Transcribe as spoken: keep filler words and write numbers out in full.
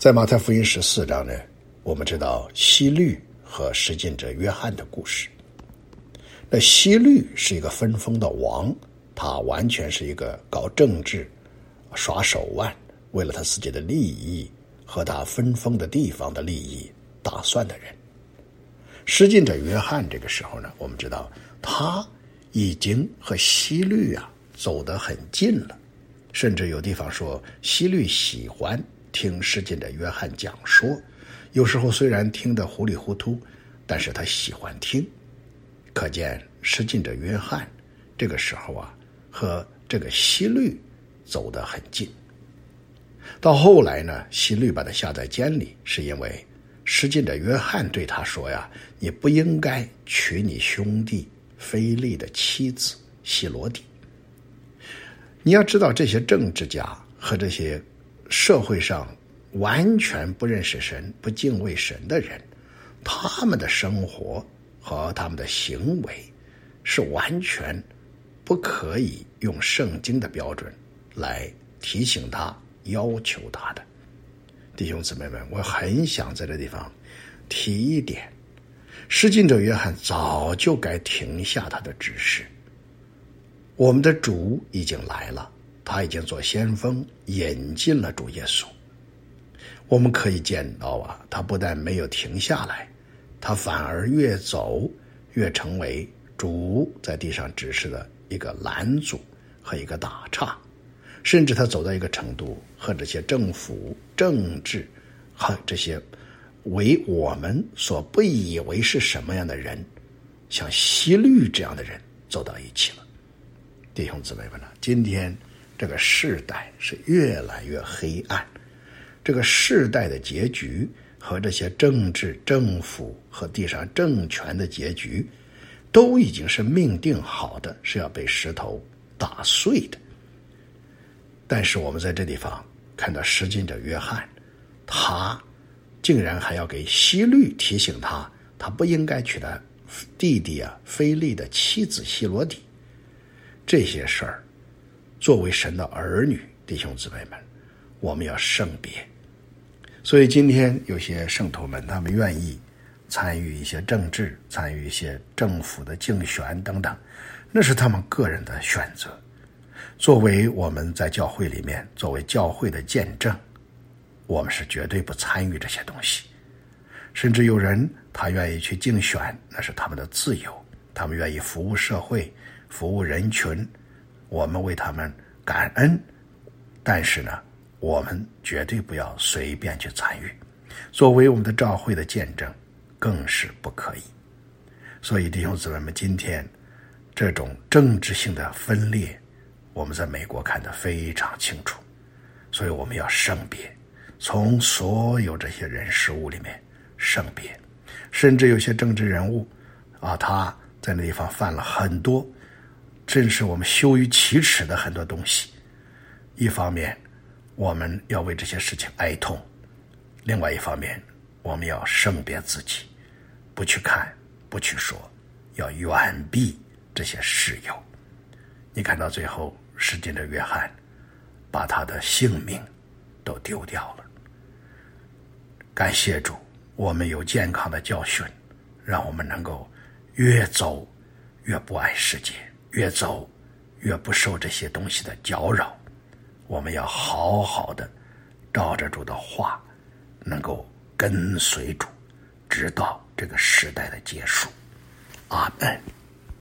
在马太福音十四章呢，我们知道希律和施浸者约翰的故事。那希律是一个分封的王，他完全是一个搞政治、耍手腕，为了他自己的利益和他分封的地方的利益打算的人。施浸者约翰这个时候呢，我们知道他已经和希律啊走得很近了，甚至有地方说希律喜欢听施浸者约翰讲说，有时候虽然听得糊里糊涂，但是他喜欢听。可见施浸者约翰这个时候啊和这个希律走得很近。到后来呢，希律把他下在监里，是因为施浸者约翰对他说呀，你不应该娶你兄弟腓利的妻子希罗底。你要知道，这些政治家和这些社会上完全不认识神、不敬畏神的人，他们的生活和他们的行为是完全不可以用圣经的标准来提醒他、要求他的。弟兄姊妹们，我很想在这地方提一点，施浸者约翰早就该停下他的指示。我们的主已经来了，他已经做先锋，引进了主耶稣。我们可以见到啊，他不但没有停下来，他反而越走越成为主在地上指示的一个拦阻和一个打岔，甚至他走到一个程度，和这些政府、政治和这些为我们所不以为是什么样的人，像希律这样的人走到一起了。弟兄姊妹们呢，今天这个世代是越来越黑暗，这个世代的结局和这些政治、政府和地上政权的结局都已经是命定好的，是要被石头打碎的。但是我们在这地方看到施浸者约翰，他竟然还要给希律提醒他，他不应该娶他弟弟啊腓利的妻子希罗底。这些事儿，作为神的儿女，弟兄姊妹们，我们要圣别。所以今天有些圣徒们，他们愿意参与一些政治，参与一些政府的竞选等等，那是他们个人的选择。作为我们在教会里面，作为教会的见证，我们是绝对不参与这些东西。甚至有人他愿意去竞选，那是他们的自由，他们愿意服务社会、服务人群，我们为他们感恩。但是呢，我们绝对不要随便去参与，作为我们的教会的见证更是不可以。所以弟兄姊妹们，今天这种政治性的分裂，我们在美国看得非常清楚。所以我们要圣别，从所有这些人事物里面圣别。甚至有些政治人物啊，他在那地方犯了很多正是我们羞于启齿的很多东西。一方面我们要为这些事情哀痛，另外一方面我们要圣别自己，不去看，不去说，要远避这些事友。你看到最后，施浸者约翰把他的性命都丢掉了。感谢主，我们有健康的教训，让我们能够越走越不爱世界，越走越不受这些东西的搅扰。我们要好好的照着主的话，能够跟随主，直到这个时代的结束。阿们。